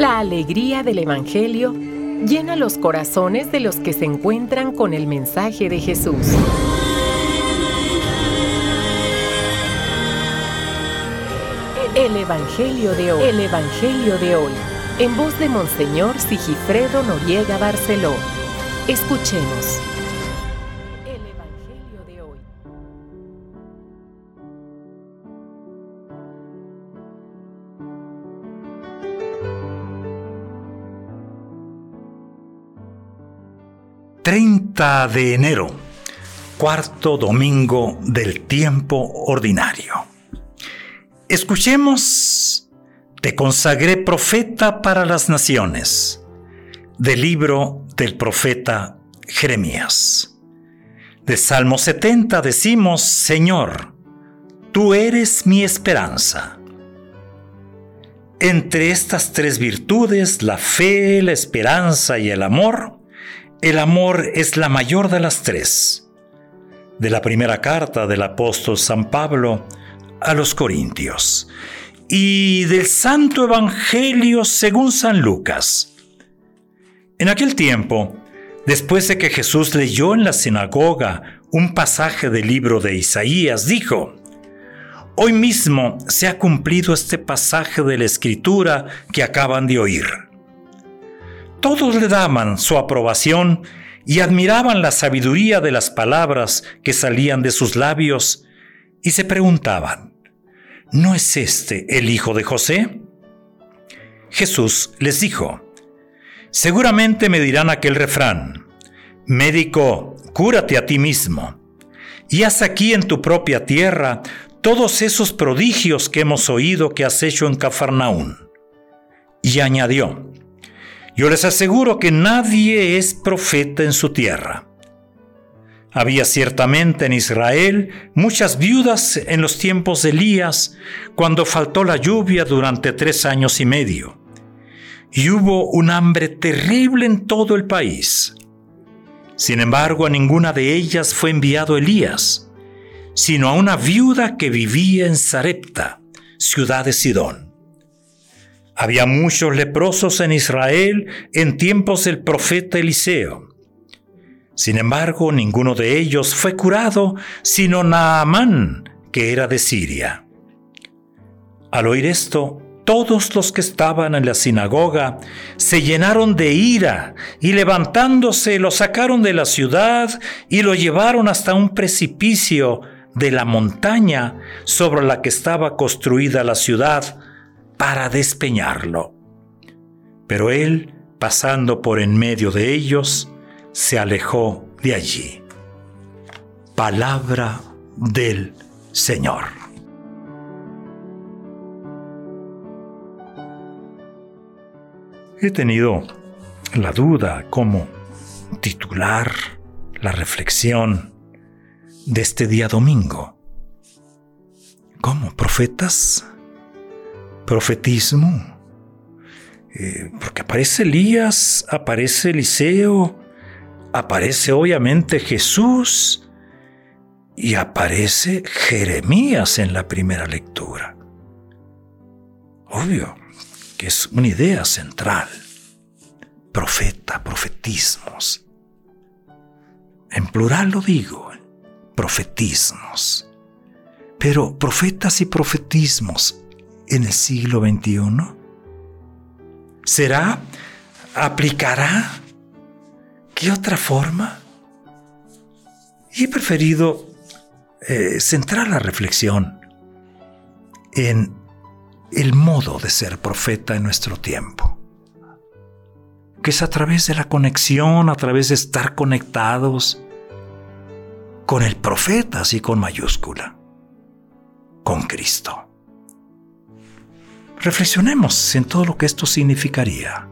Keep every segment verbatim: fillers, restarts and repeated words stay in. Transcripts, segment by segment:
La alegría del Evangelio llena los corazones de los que se encuentran con el mensaje de Jesús. El Evangelio de hoy. El Evangelio de hoy. En voz de Monseñor Sigifredo Noriega Barceló. Escuchemos. El Evangelio de hoy. treinta de enero, cuarto domingo del tiempo ordinario. Escuchemos: Te consagré profeta para las naciones, del libro del profeta Jeremías. De Salmo setenta decimos: Señor, tú eres mi esperanza. Entre estas tres virtudes, la fe, la esperanza y el amor, el amor es la mayor de las tres. De la primera carta del apóstol San Pablo a los Corintios. Y del Santo Evangelio según San Lucas. En aquel tiempo, después de que Jesús leyó en la sinagoga un pasaje del libro de Isaías, dijo: Hoy mismo se ha cumplido este pasaje de la Escritura que acaban de oír. Todos le daban su aprobación y admiraban la sabiduría de las palabras que salían de sus labios y se preguntaban: ¿no es este el hijo de José? Jesús les dijo: seguramente me dirán aquel refrán: médico, cúrate a ti mismo, y haz aquí en tu propia tierra todos esos prodigios que hemos oído que has hecho en Cafarnaún. Y añadió: yo les aseguro que nadie es profeta en su tierra. Había ciertamente en Israel muchas viudas en los tiempos de Elías, cuando faltó la lluvia durante tres años y medio. Y hubo un hambre terrible en todo el país. Sin embargo, a ninguna de ellas fue enviado Elías, sino a una viuda que vivía en Sarepta, ciudad de Sidón. Había muchos leprosos en Israel en tiempos del profeta Eliseo. Sin embargo, ninguno de ellos fue curado, sino Naamán, que era de Siria. Al oír esto, todos los que estaban en la sinagoga se llenaron de ira y levantándose lo sacaron de la ciudad y lo llevaron hasta un precipicio de la montaña sobre la que estaba construida la ciudad, para despeñarlo. Pero él, pasando por en medio de ellos, se alejó de allí. Palabra del Señor. He tenido la duda cómo titular la reflexión de este día domingo. ¿Cómo? ¿Profetas? ¿Profetismo? Eh, porque aparece Elías, aparece Eliseo, aparece obviamente Jesús y aparece Jeremías en la primera lectura. Obvio que es una idea central. Profeta, profetismos. En plural lo digo, profetismos. Pero profetas y profetismos en el siglo veintiuno, ¿será? ¿Aplicará? ¿Qué otra forma? Y he preferido eh, centrar la reflexión en el modo de ser profeta en nuestro tiempo, que es a través de la conexión, a través de estar conectados con el profeta, así con mayúscula, con Cristo. Reflexionemos en todo lo que esto significaría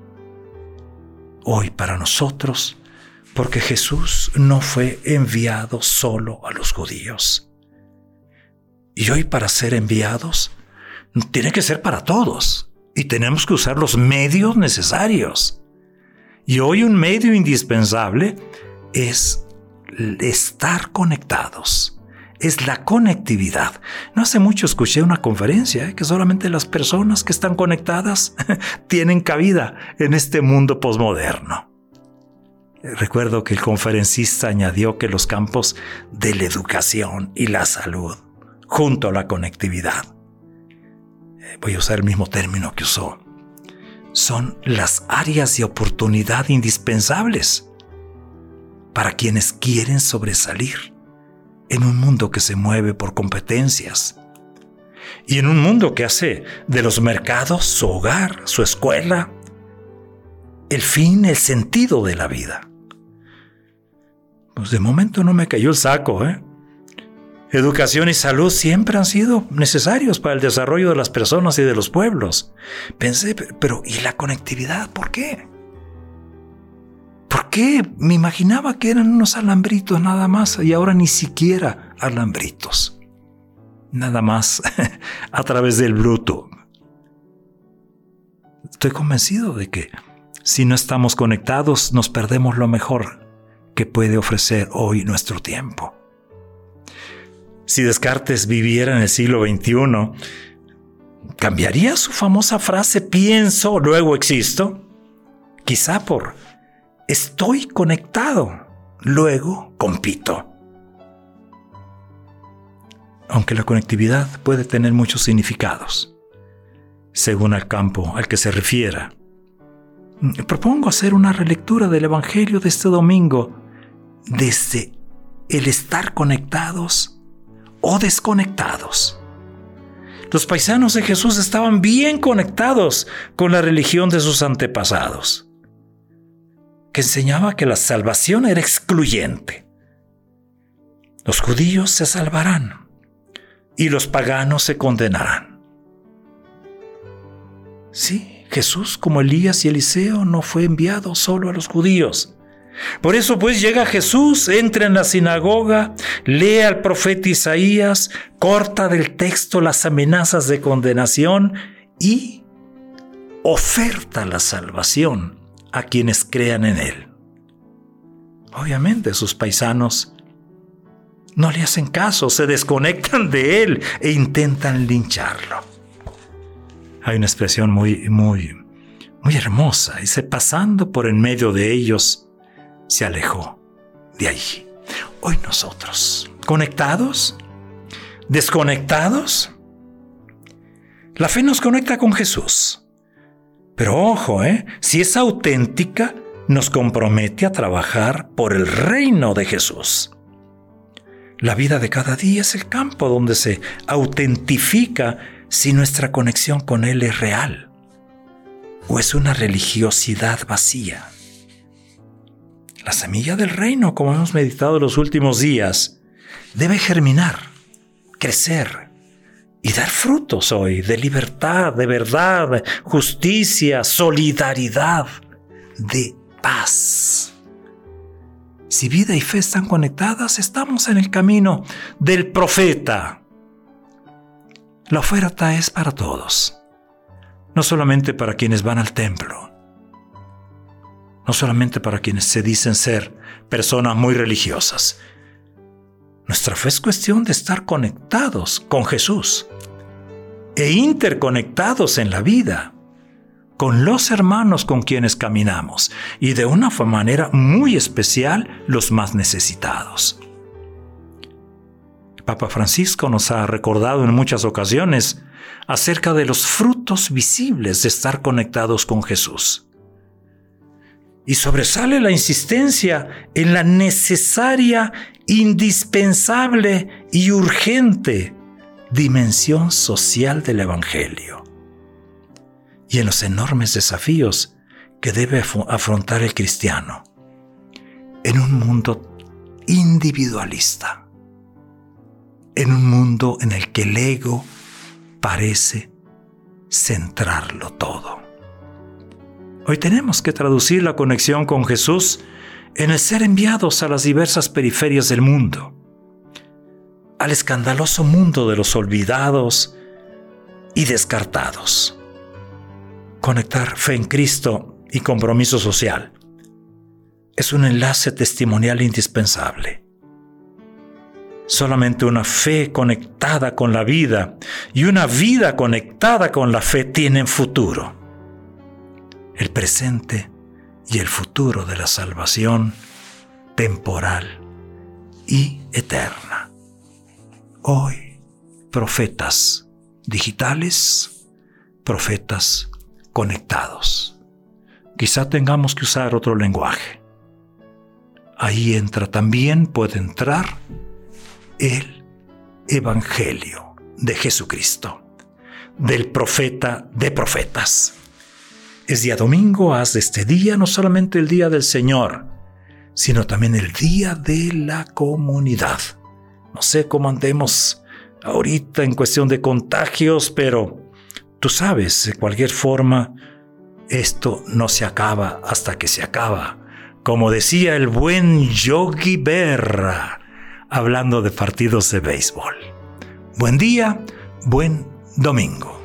hoy para nosotros, porque Jesús no fue enviado solo a los judíos. Y hoy, para ser enviados, tiene que ser para todos, y tenemos que usar los medios necesarios. Y hoy un medio indispensable es estar conectados, es la conectividad. No hace mucho escuché una conferencia ¿eh? que solamente las personas que están conectadas tienen cabida en este mundo posmoderno. Recuerdo que el conferencista añadió que los campos de la educación y la salud, junto a la conectividad, voy a usar el mismo término que usó, son las áreas de oportunidad indispensables para quienes quieren sobresalir en un mundo que se mueve por competencias y en un mundo que hace de los mercados su hogar, su escuela, el fin, el sentido de la vida. Pues de momento no me cayó el saco, ¿eh? Educación y salud siempre han sido necesarios para el desarrollo de las personas y de los pueblos. Pensé, pero ¿y la conectividad? ¿Por qué? ¿Por qué? Me imaginaba que eran unos alambritos nada más y ahora ni siquiera alambritos. Nada más a través del Bluetooth. Estoy convencido de que si no estamos conectados nos perdemos lo mejor que puede ofrecer hoy nuestro tiempo. Si Descartes viviera en el siglo veintiuno, ¿cambiaría su famosa frase pienso, luego existo? Quizá por estoy conectado, luego compito. Aunque la conectividad puede tener muchos significados, según el campo al que se refiera. Propongo hacer una relectura del Evangelio de este domingo desde el estar conectados o desconectados. Los paisanos de Jesús estaban bien conectados con la religión de sus antepasados, que enseñaba que la salvación era excluyente. Los judíos se salvarán y los paganos se condenarán. Sí, Jesús, como Elías y Eliseo, no fue enviado solo a los judíos. Por eso pues llega Jesús, entra en la sinagoga, lee al profeta Isaías, corta del texto las amenazas de condenación y oferta la salvación a quienes crean en él. Obviamente sus paisanos no le hacen caso, se desconectan de él e intentan lincharlo. Hay una expresión muy, muy, muy hermosa. Dice, pasando por en medio de ellos, se alejó de allí. Hoy nosotros, ¿conectados? ¿Desconectados? La fe nos conecta con Jesús. Pero ojo, ¿eh? si es auténtica, nos compromete a trabajar por el reino de Jesús. La vida de cada día es el campo donde se autentifica si nuestra conexión con Él es real o es una religiosidad vacía. La semilla del reino, como hemos meditado los últimos días, debe germinar, crecer y dar frutos hoy de libertad, de verdad, justicia, solidaridad, de paz. Si vida y fe están conectadas, estamos en el camino del profeta. La oferta es para todos, no solamente para quienes van al templo, no solamente para quienes se dicen ser personas muy religiosas. Nuestra fe es cuestión de estar conectados con Jesús e interconectados en la vida con los hermanos con quienes caminamos y de una manera muy especial los más necesitados. El Papa Francisco nos ha recordado en muchas ocasiones acerca de los frutos visibles de estar conectados con Jesús. Y sobresale la insistencia en la necesaria, indispensable y urgente dimensión social del Evangelio y en los enormes desafíos que debe afrontar el cristiano en un mundo individualista, en un mundo en el que el ego parece centrarlo todo. Hoy tenemos que traducir la conexión con Jesús en el ser enviados a las diversas periferias del mundo, al escandaloso mundo de los olvidados y descartados. Conectar fe en Cristo y compromiso social es un enlace testimonial indispensable. Solamente una fe conectada con la vida y una vida conectada con la fe tienen futuro. El presente y el futuro de la salvación temporal y eterna. Hoy, profetas digitales, profetas conectados. Quizá tengamos que usar otro lenguaje. Ahí entra también, puede entrar el Evangelio de Jesucristo, del profeta de profetas. Es día domingo, haz de este día no solamente el día del Señor, sino también el día de la comunidad. No sé cómo andemos ahorita en cuestión de contagios, pero tú sabes, de cualquier forma, esto no se acaba hasta que se acaba. Como decía el buen Yogi Berra, hablando de partidos de béisbol. Buen día, buen domingo.